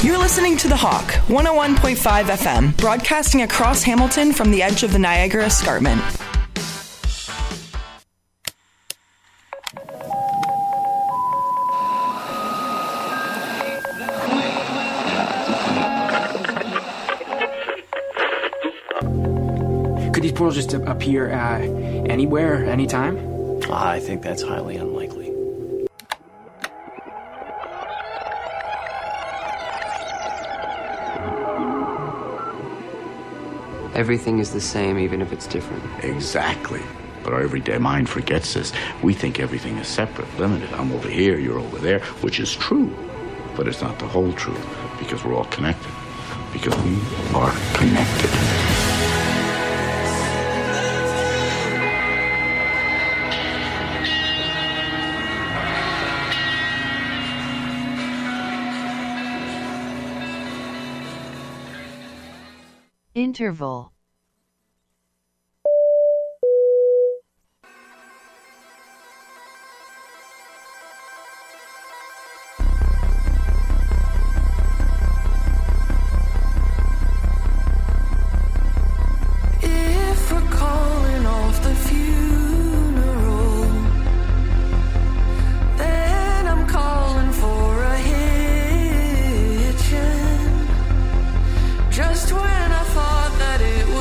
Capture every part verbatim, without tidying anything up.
You're listening to The Hawk, one oh one point five F M, broadcasting across Hamilton from the edge of the Niagara Escarpment. Could these portals just appear uh, anywhere, anytime? I think that's highly unlikely. Everything is the same, even if it's different. Exactly. But our everyday mind forgets this. We think everything is separate, limited. I'm over here, you're over there, which is true. But it's not the whole truth, because we're all connected. Because we are connected. Interval. If we're calling off the funeral, then I'm calling for a hitchin'. Just when I thought that it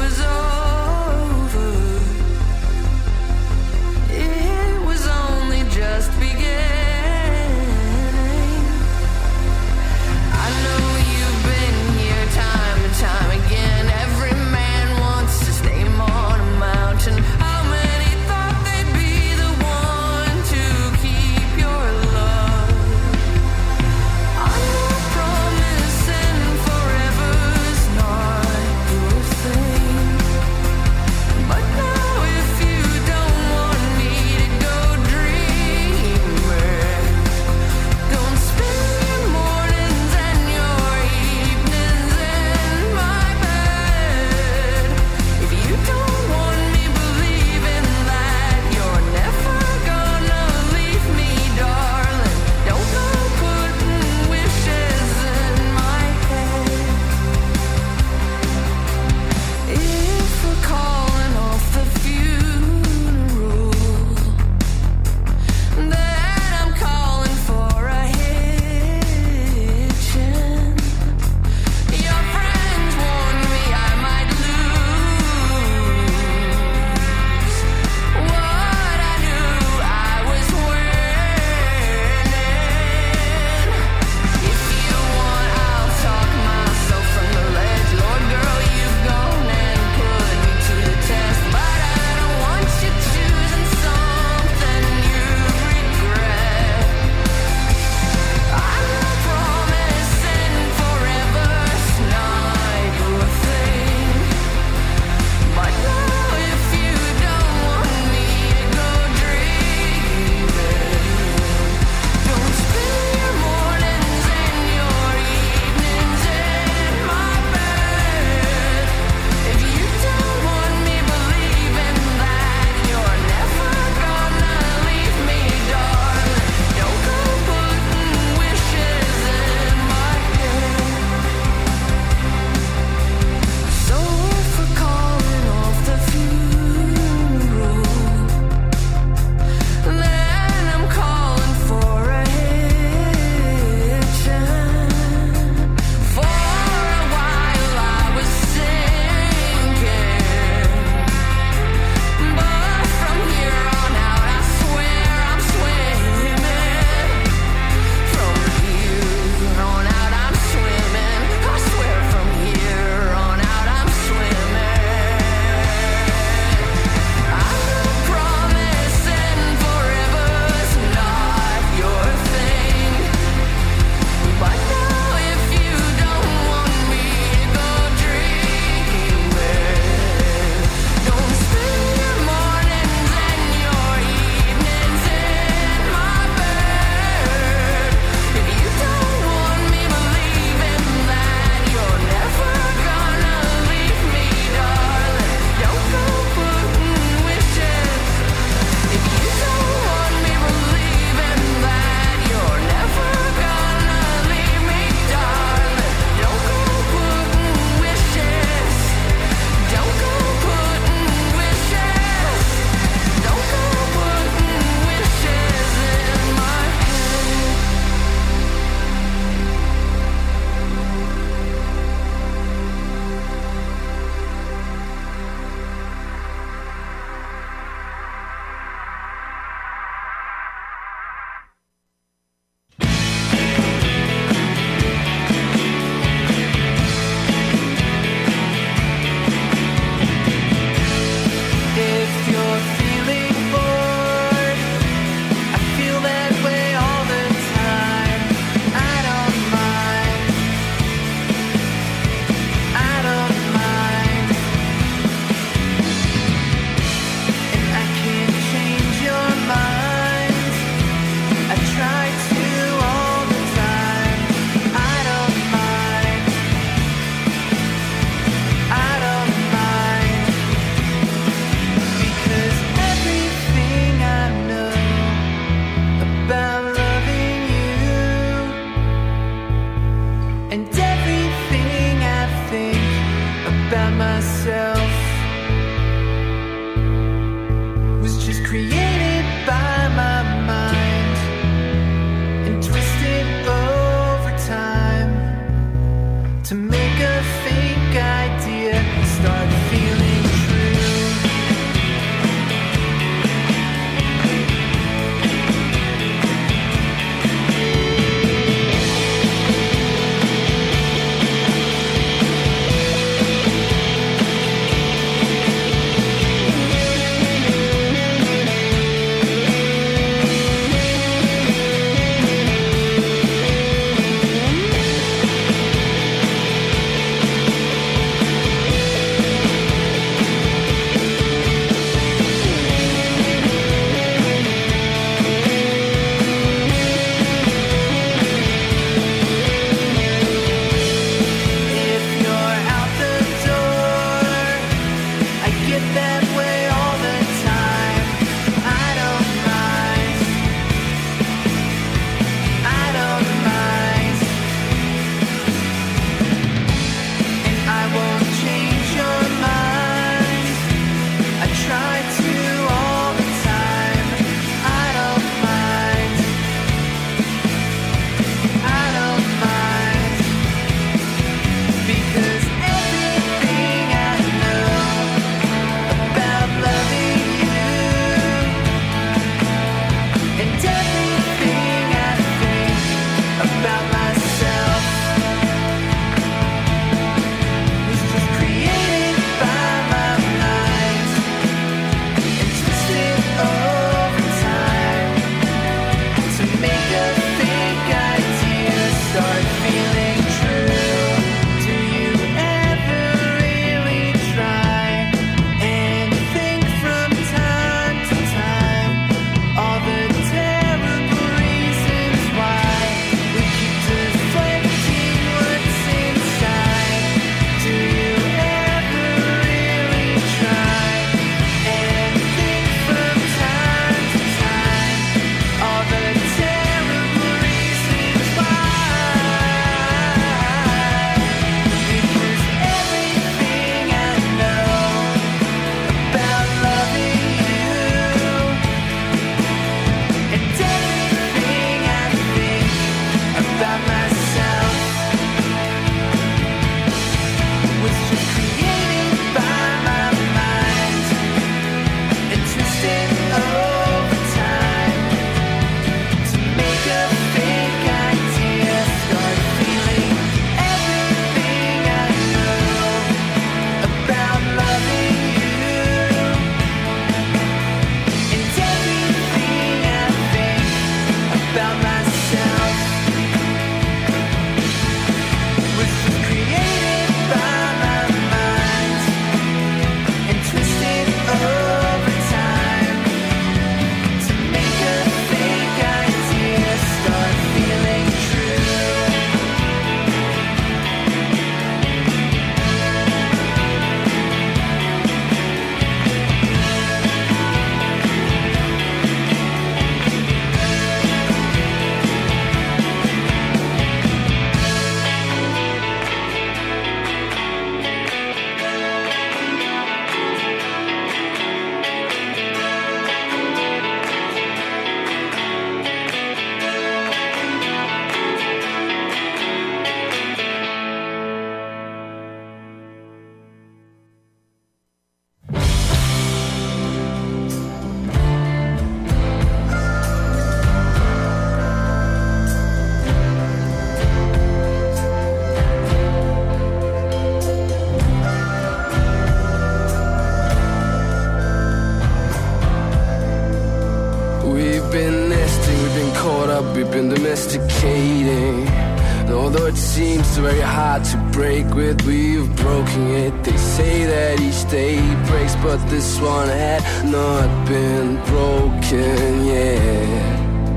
although it seems very hard to break with, we've broken it. They say that each day breaks, but this one had not been broken yet.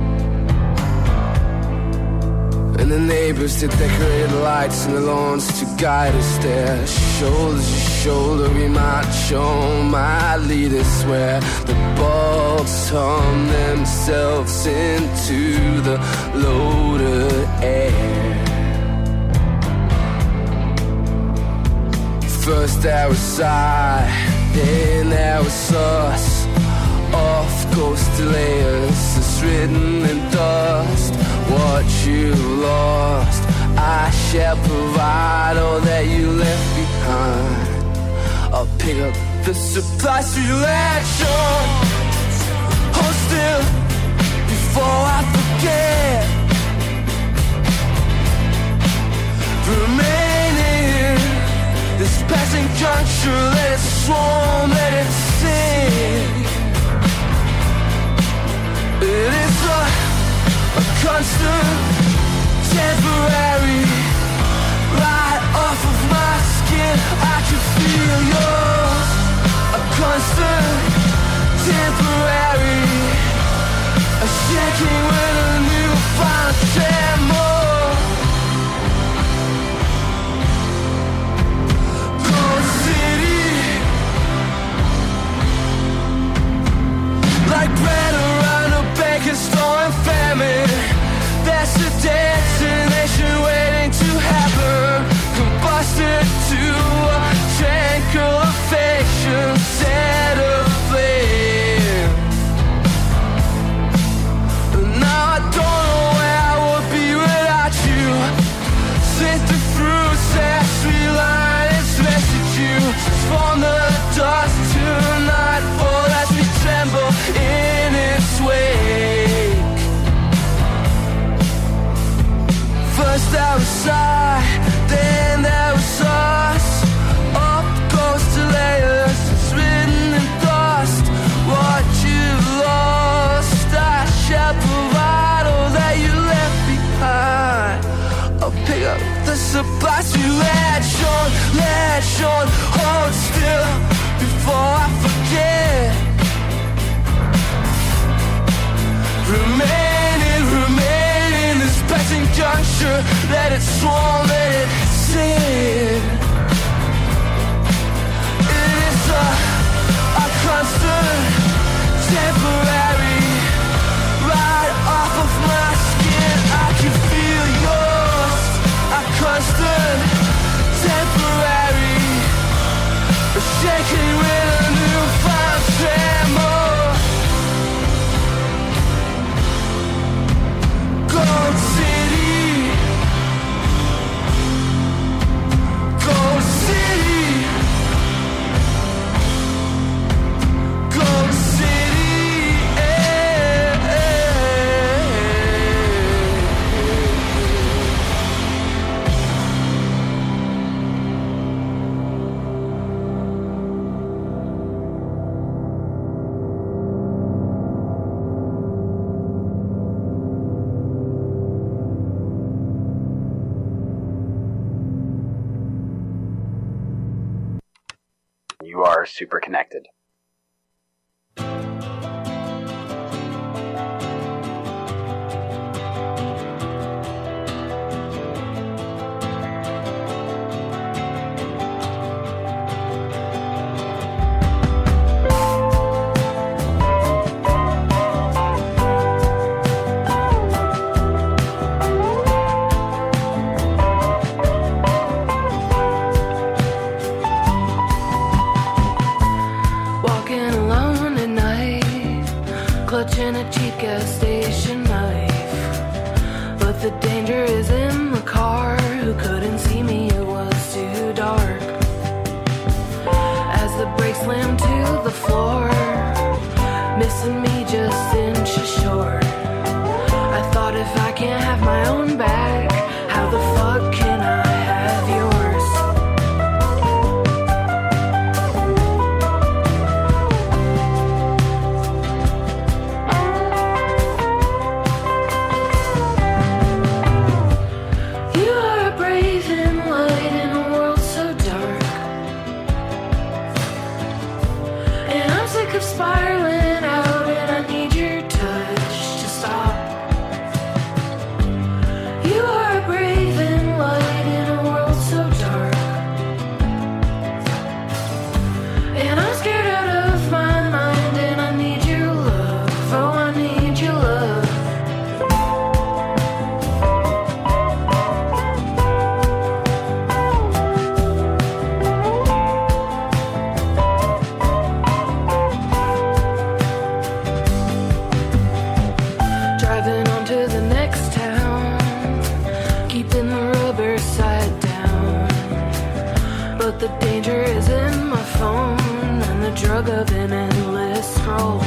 And the neighbors, they decorated lights in the lawns to guide us there. Shoulder to shoulder we march on, might lead us where the bulbs hum themselves into the loaded air. First there was I, then there was us. Off ghost layers, it's written in dust. What you lost, I shall provide all that you left behind. I'll pick up the supplies you latch on. Hold still before I forget. Remain in this passing juncture, let it swarm, let it sing. It is a, a constant, temporary, right off of my skin. I can feel yours. A constant, temporary, a shaking with a new found tremor. Cold city, like bread around a baker's store in famine. That's a destination waiting to happen. Combusted to a tranquil affection, set aflame. Now I don't know where I would be without you. Since the fruits that sweet line its residue from the dust to nightfall as we tremble in its wake. First there was I, then there was us. Up goes to layers, it's written in dust. What you lost, I shall provide all that you left behind. I'll pick up the supplies you latch on, latch on. Hold still before I forget. Remain in, remain in this passing juncture. Let it swarm, let it sing. It is a, a constant, temporary, right off of my skin. I can feel yours. A constant, temporary, a shaking with a newfound tremor. Gold City, Gold City, Gold City, eh, eh. You are super connected. The danger is in my phone and the drug of an endless scroll.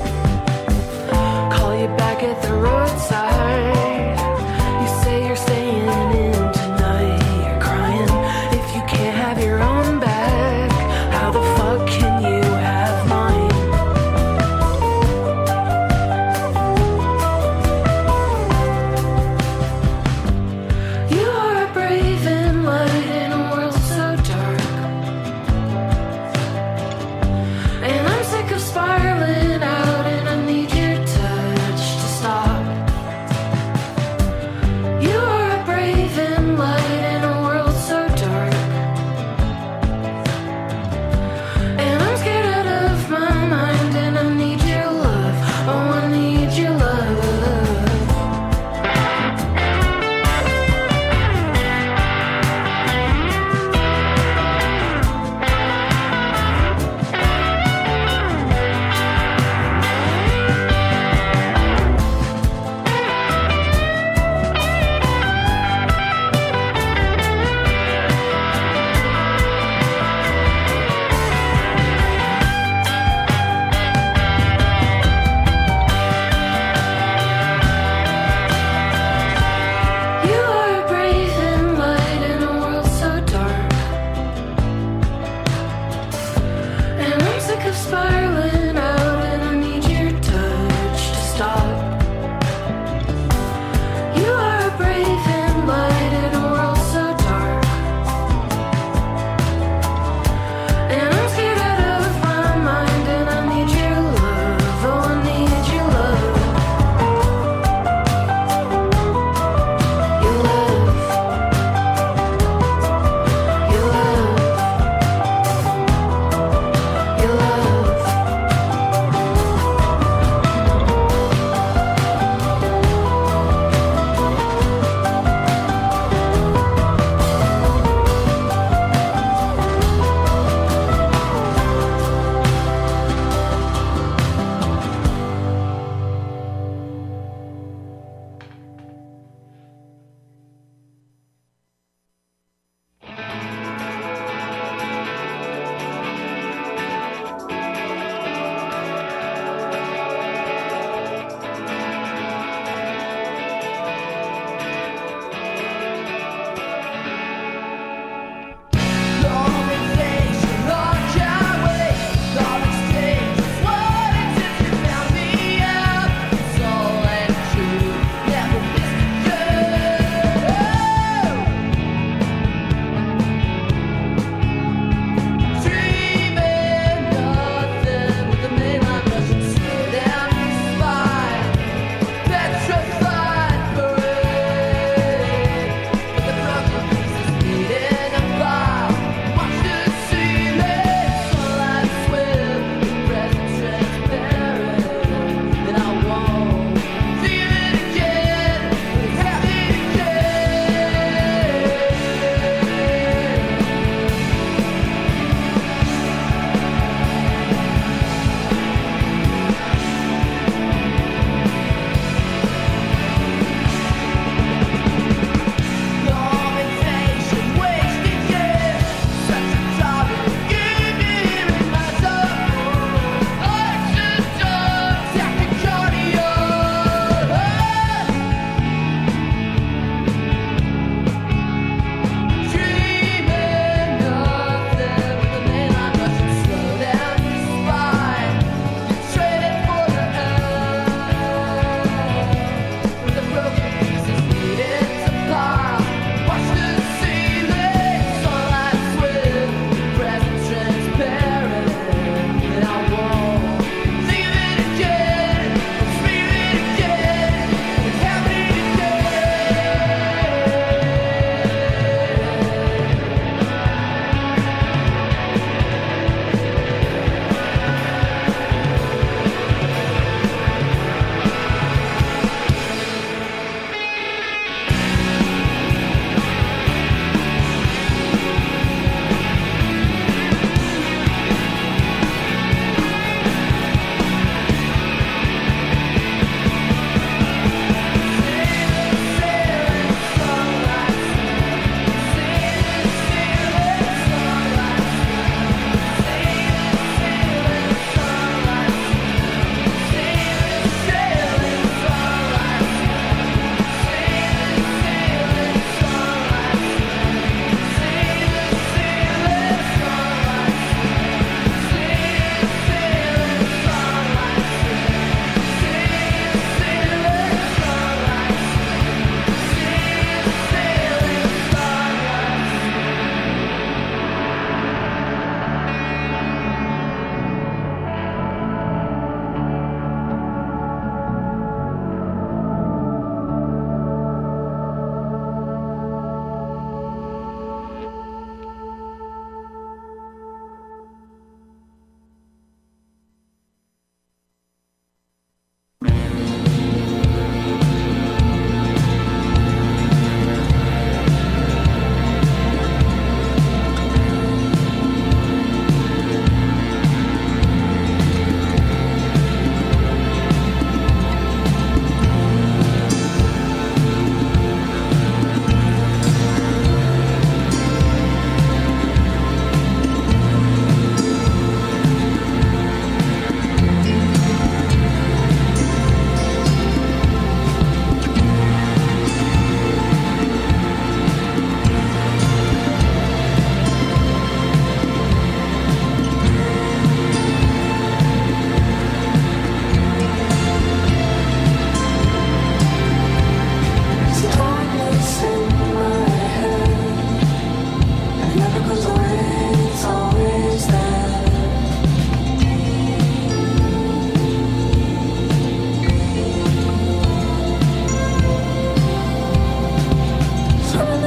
Call you back at the roadside. You say you're staying in tonight. You're crying if you can't have your own back. How the fuck can you have mine? You are a brave and light in a world so dark. And I'm sick of spiraling out and I need your touch to stop.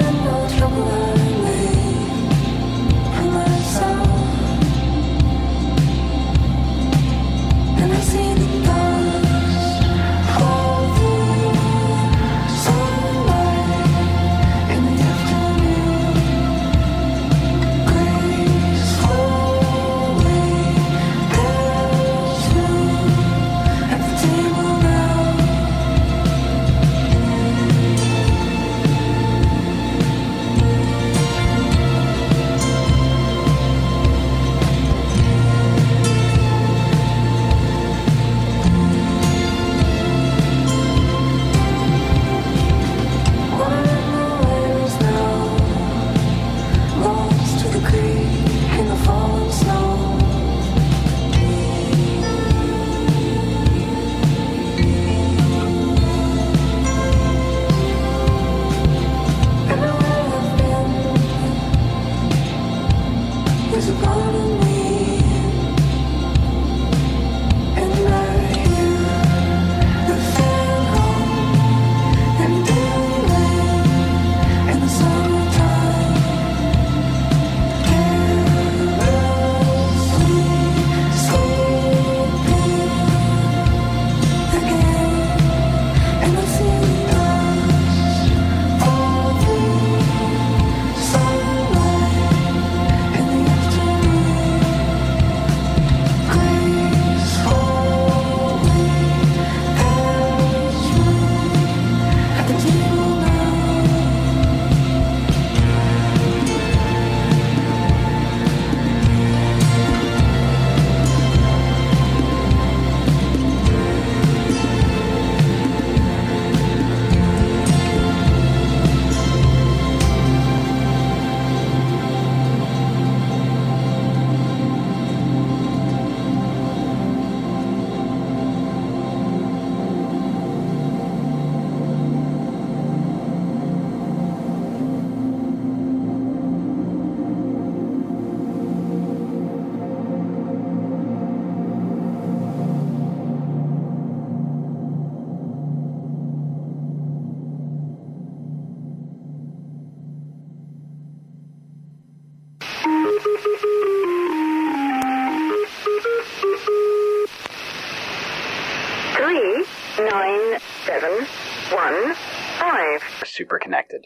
three nine seven one five. Super connected.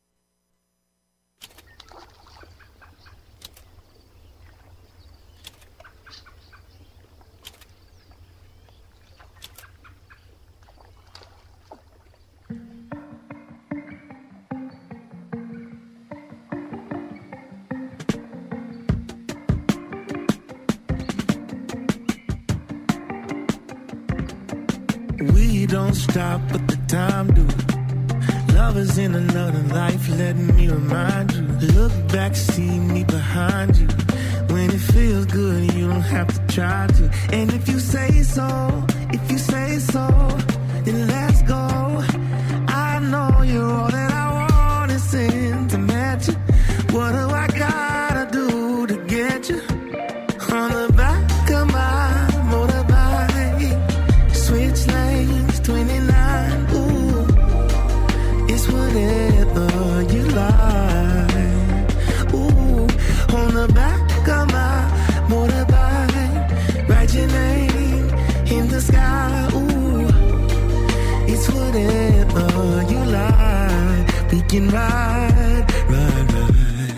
We don't stop, but the time do. Lovers in another life, let me remind you. Look back, see me behind you. When it feels good, you don't have to try to. And if you say so, if you say so, then let's go. I know you're all that I want is sentimental. What do I gotta do to get you? On the back of my motorbike, switch lanes, twenty-nine, ooh, it's whatever you like. Ooh, on the back of my motorbike, write your name in the sky, ooh, it's whatever you like. We can ride, ride, ride.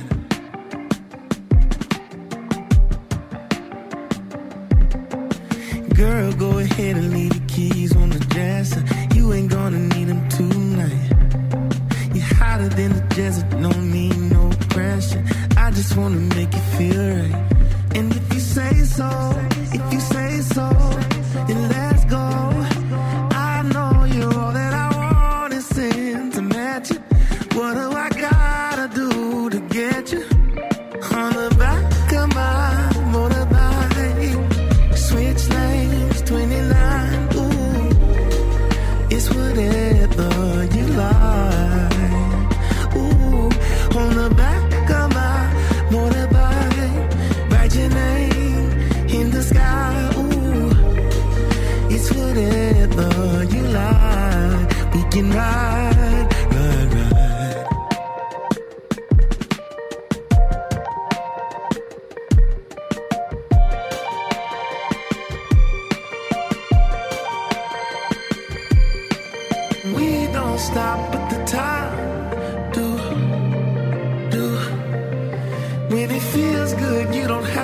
Girl, go ahead and leave the keys on the dresser. You ain't gonna need them tonight. You're hotter than the desert, no need no pressure. I just wanna make you feel right. And if you say so, if you say so, then let's go. I know you're all that I want is sentimental. What do I gotta do to get you? On the back of my motorbike, switch lanes, twenty-nine, ooh, it's whatever you like. Ooh, on the back of my motorbike, write your name in the sky, ooh, it's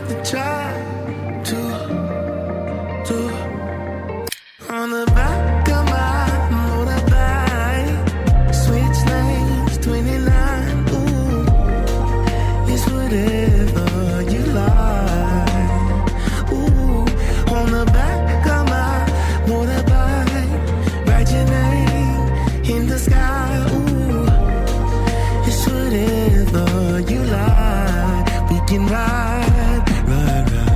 to try to, to. On the back of my motorbike, switch lanes, twenty-nine, ooh, it's whatever you like. Ooh, on the back of my motorbike, write your name in the sky, ooh, it's whatever you like. We can ride, ride, ride.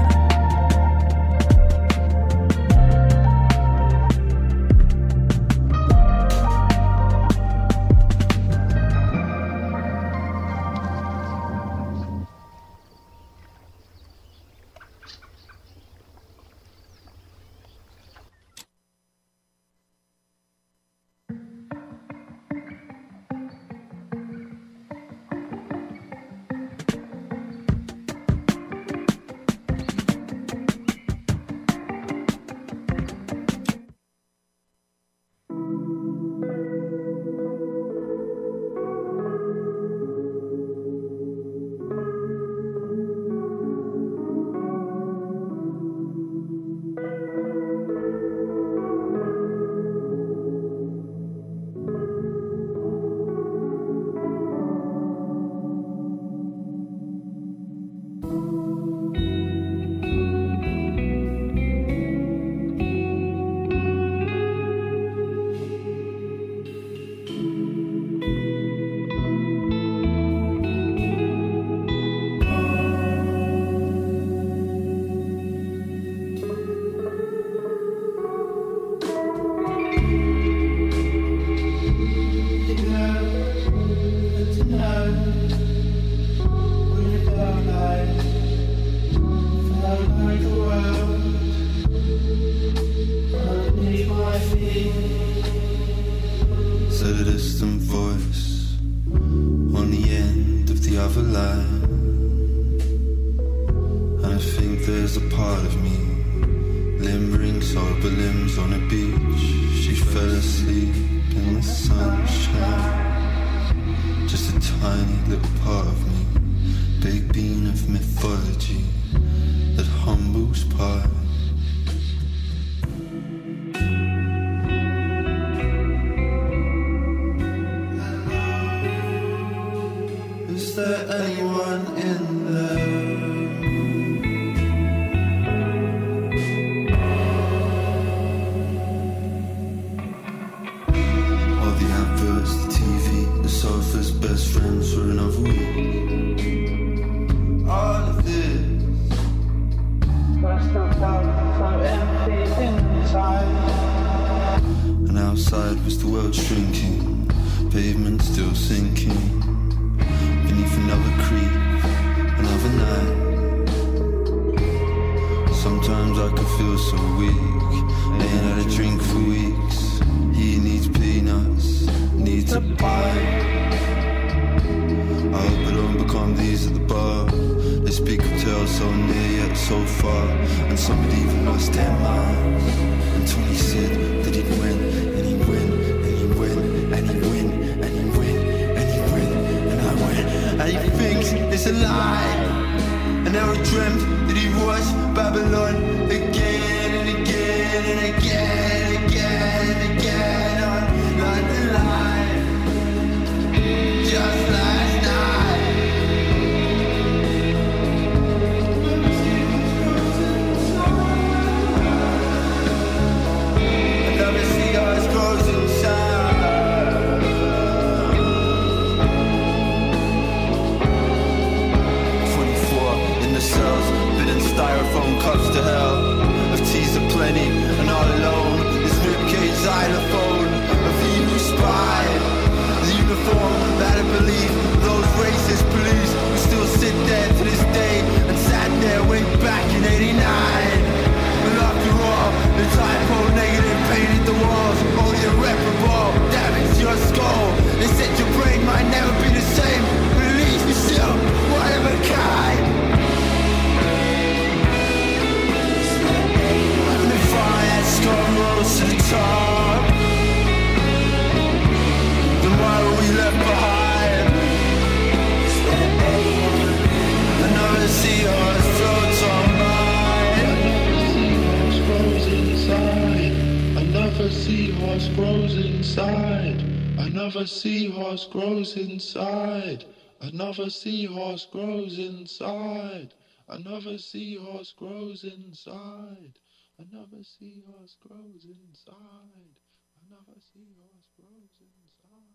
Said a distant voice on the end of the other line, and I think there's a part of me limbering sober limbs on a beach. She fell asleep in the sunshine, just a tiny little part of me, big bean of mythology that humbles pride. Is there anyone in there? All the adverts, the T V, the sofa's best friends for another week. All of this, so empty inside. And outside was the world shrinking, pavement still sinking. Beneath another creek, another night. Sometimes I can feel so weak, ain't had a drink for weeks. He needs peanuts, needs a pie. I hope I don't become these at the bar. They speak of tales so near yet so far, and somebody even lost their minds. And Tony said that he'd win, and he'd win, and he'd win, and he'd win, and he'd win, and he'd win, and I win. And he thinks it's a lie, and now he dreamt that he was Babylon again and again and again and again and again on London Live, just last night. Another cigar's grows inside. twenty-four in the cells, fitting styrofoam cups to hell. Of teas aplenty and all alone. This ribcage xylophone of evil spy. The uniform that I believe those racist police who still sit there to this day and sat there way back in eighty-nine. But after all, the typo negative painted the walls. Oh, the irreparable damage to your skull. They said your brain might never be the same, but at least you're still one of a kind. And the fire skull rose to the top. Then why were we left behind? Another seahorse grows inside. Another seahorse grows inside. Another seahorse grows inside. Another seahorse grows inside. Another seahorse grows inside.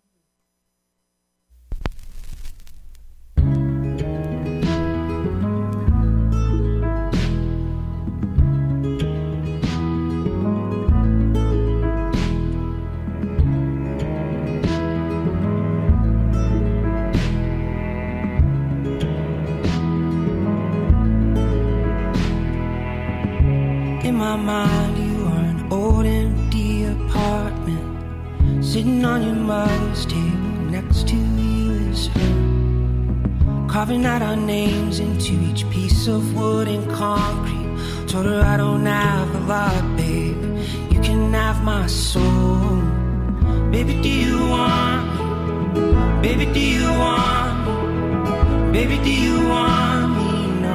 In my mind, you are an old empty apartment. Sitting on your mother's table, next to you is her. Carving out our names into each piece of wood and concrete. Told her I don't have a lot, babe. You can have my soul. Baby, do you want me? Baby, do you want me? Baby, do you want me?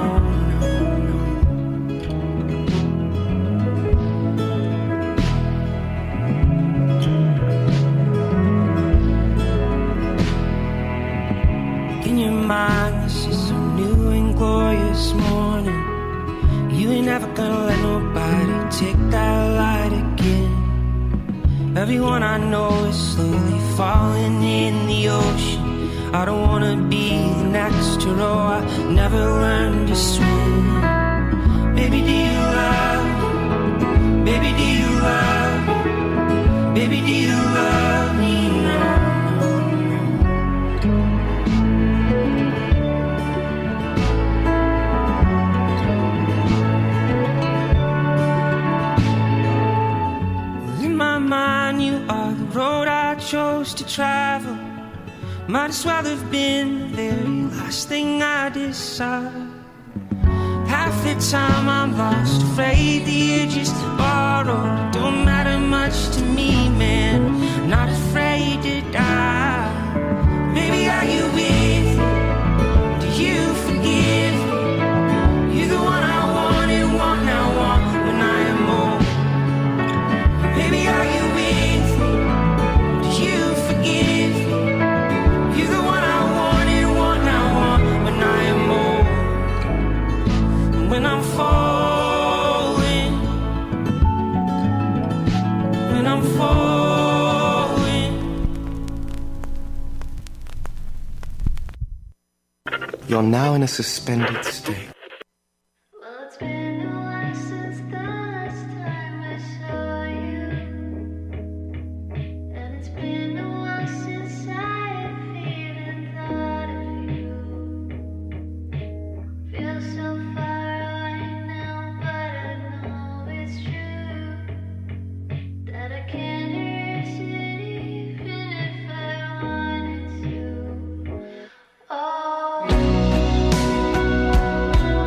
Mind, this is some new and glorious morning. You ain't never gonna let nobody take that light again. Everyone I know is slowly falling in the ocean. I don't wanna be the next to row. I never learned to swim. Baby, do you love me? Baby, do you love me? Baby, do you love me? No. Mind, you are the road I chose to travel. Might as well have been the very last thing I decide. Half the time I'm lost, afraid that you're just borrowed. Don't matter much to me, man. Not afraid to die. Baby, are you with me? Do you forgive me? You're the one I want and want now, want when I am old. Baby, are you with me? Do you forgive me? You're the one I want and want now, want when I am old. And when I'm falling, when I'm falling. You're now in a suspended state. Oh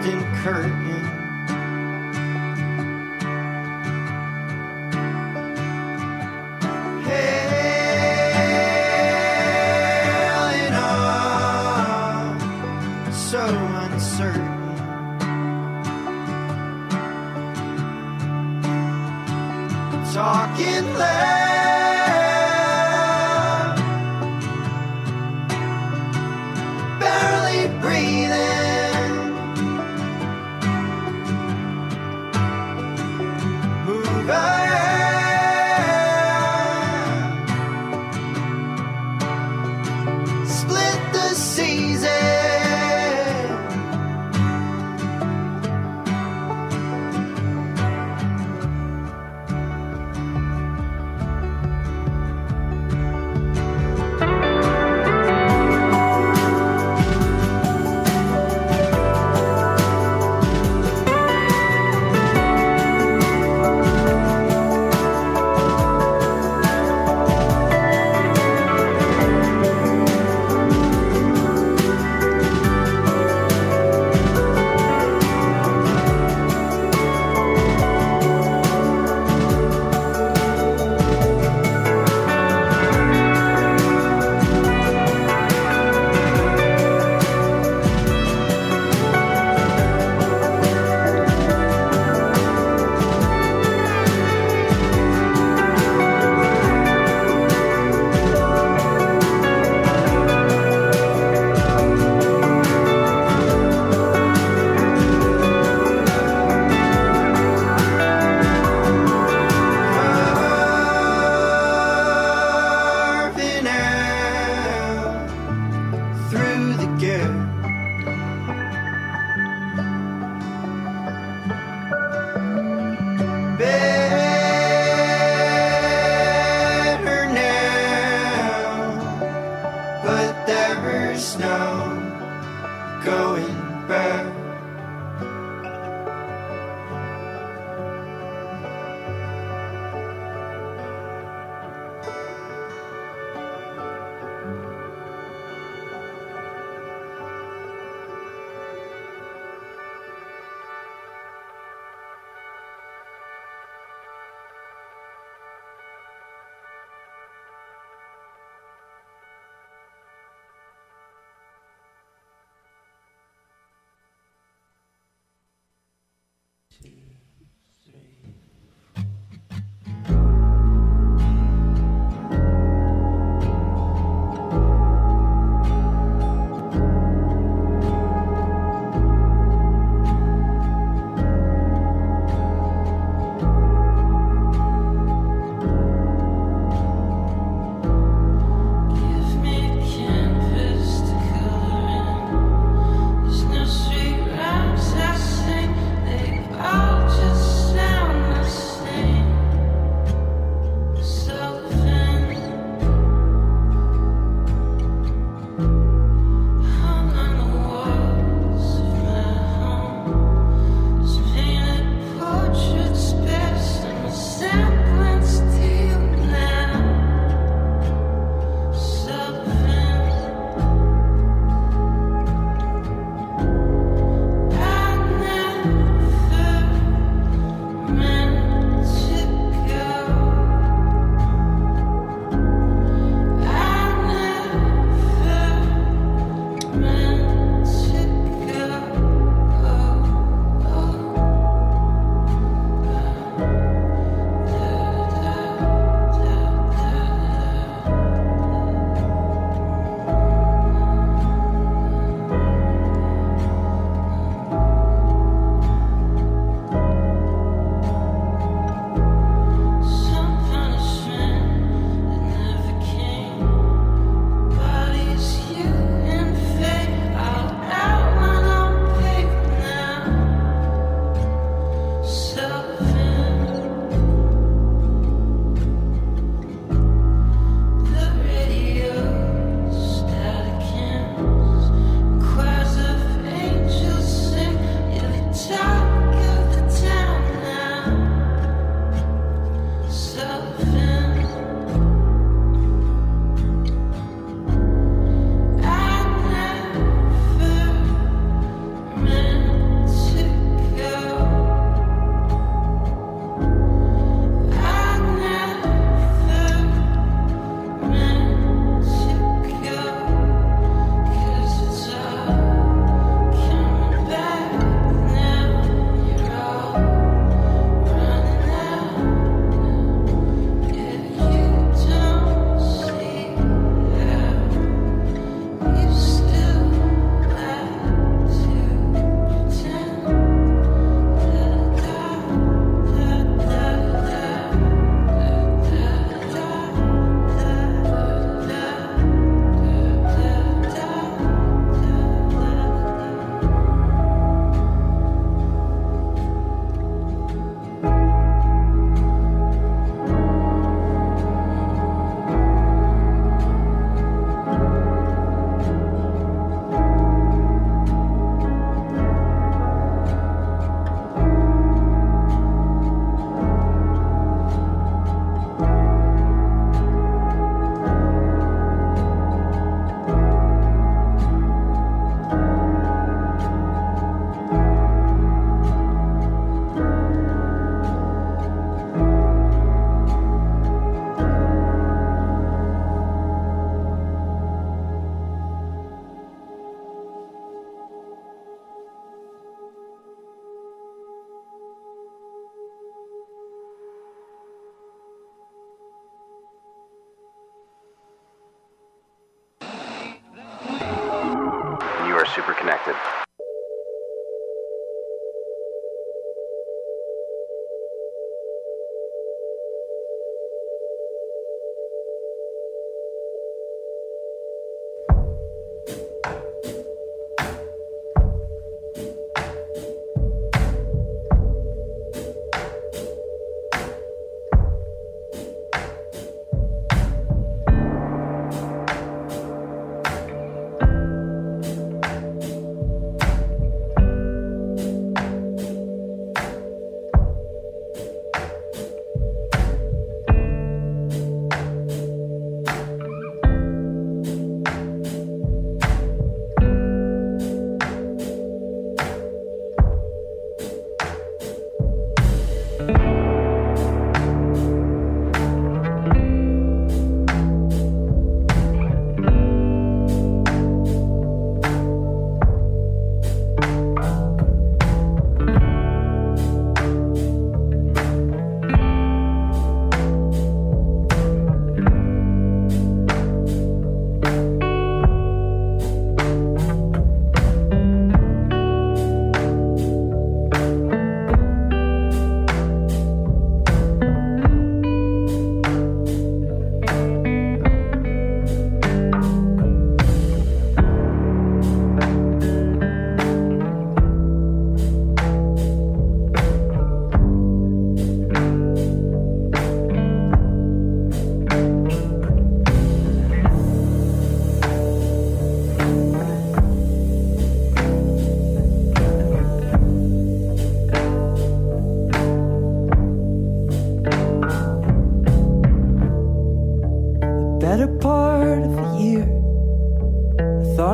often curtain. Hailing on, so uncertain. Talking loud, barely breathing. Move around, split the season.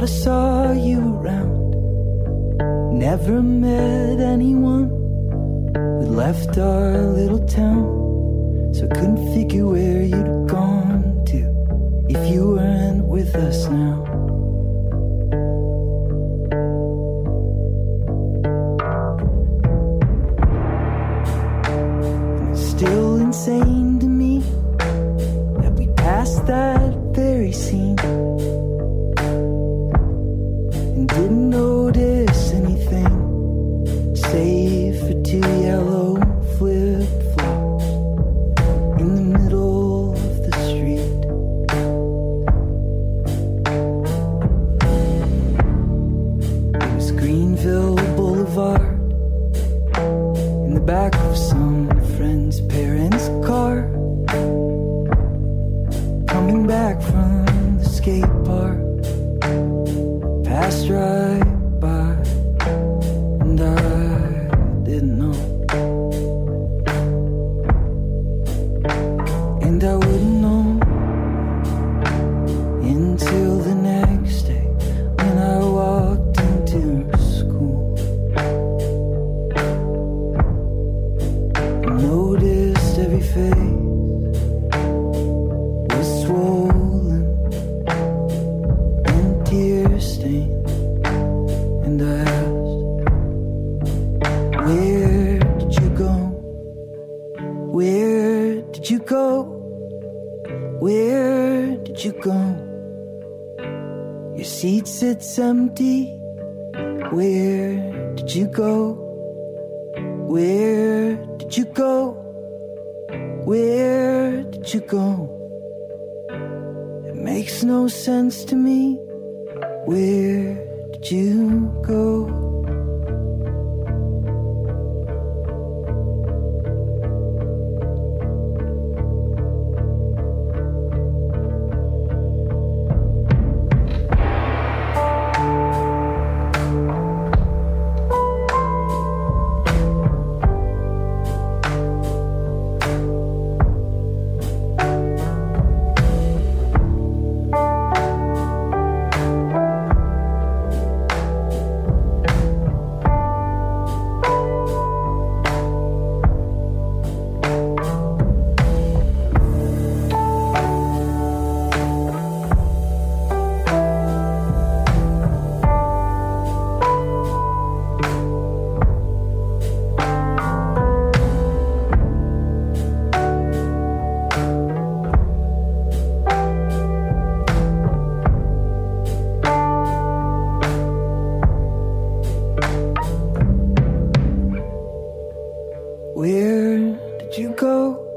thought I saw you around. Never met anyone who left our little town, so I couldn't figure where you'd have gone to if you weren't with us now. And it's still insane to me that we passed that very scene and didn't notice anything save for two yellow flip-flops in the middle of the street. It was Greenville Boulevard in the back of some friend's parents' car, coming back from the skate park. Passed right by, and I didn't know, and I wouldn't know until the next day when I walked into school. I noticed every face was swollen and tear-stained, and I asked, where did you go? Where did you go? Where did you go? Your seat sits empty. Where did you go? Where did you go? Where did you go? It makes no sense to me. Where did you go? Where did you go?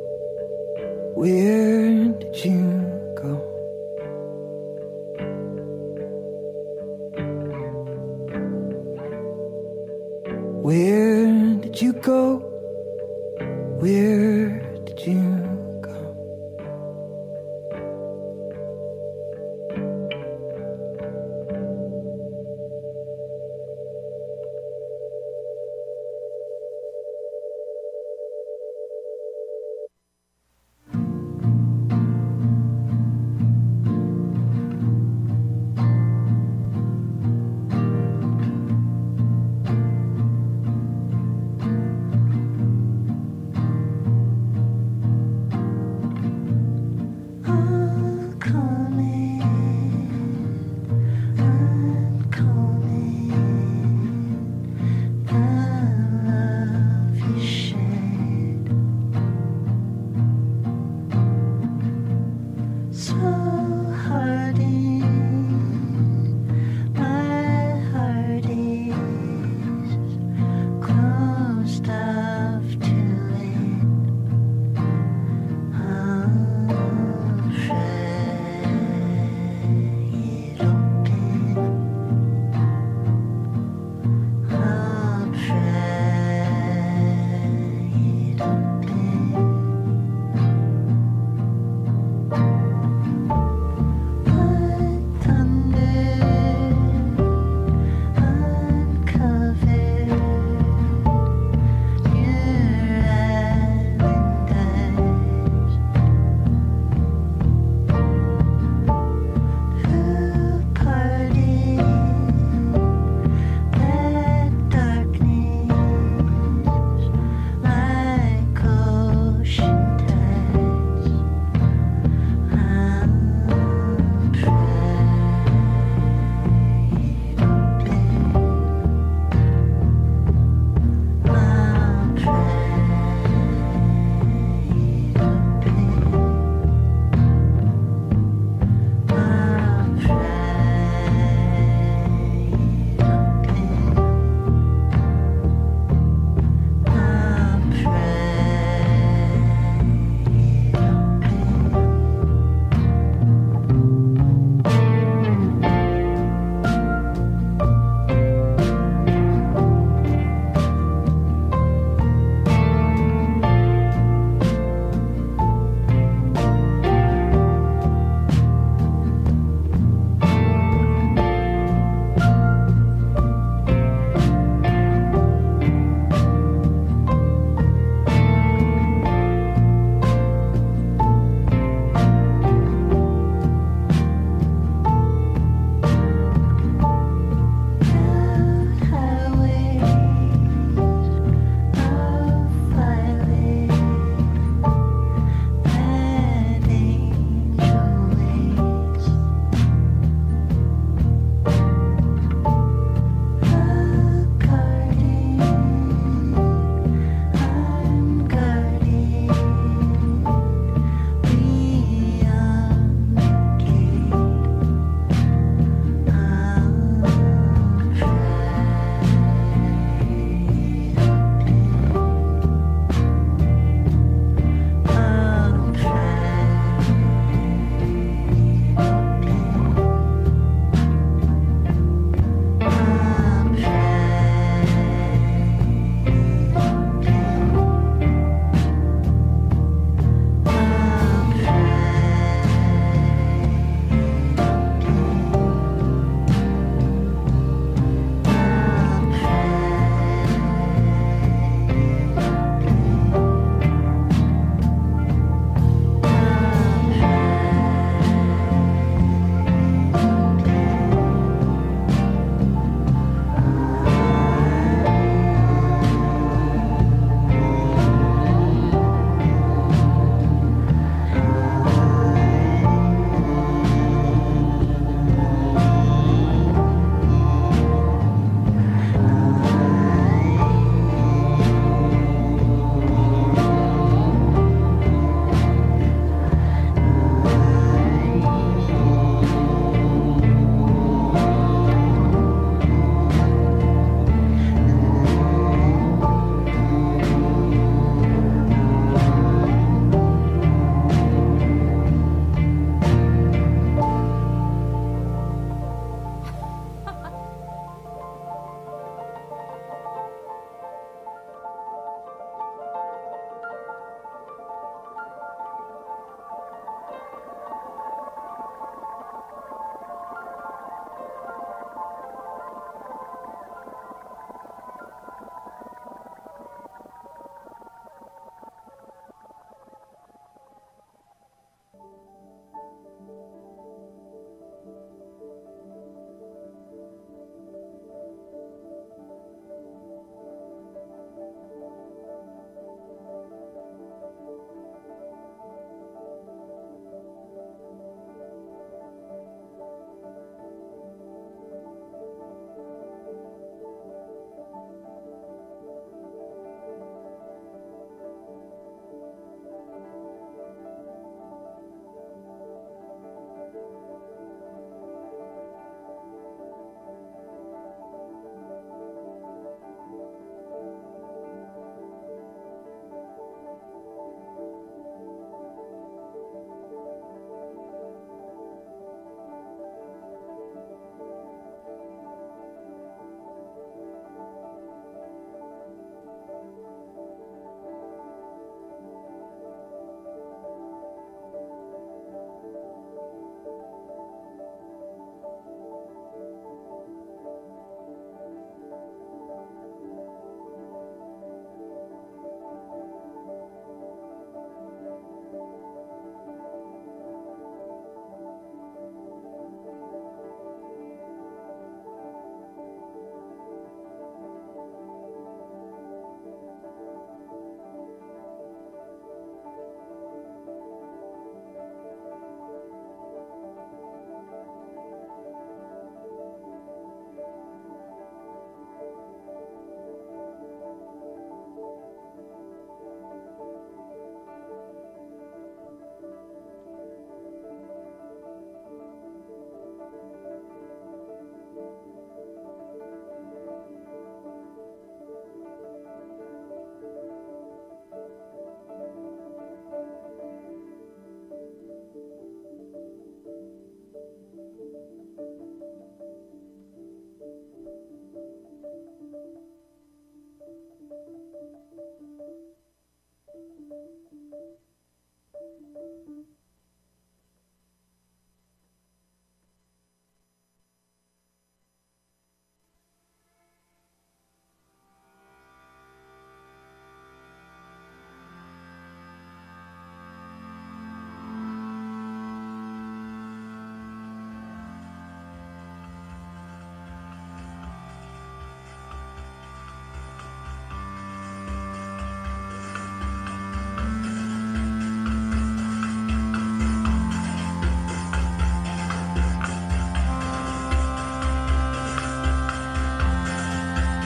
Where did you go? Where did you go? Where did you go?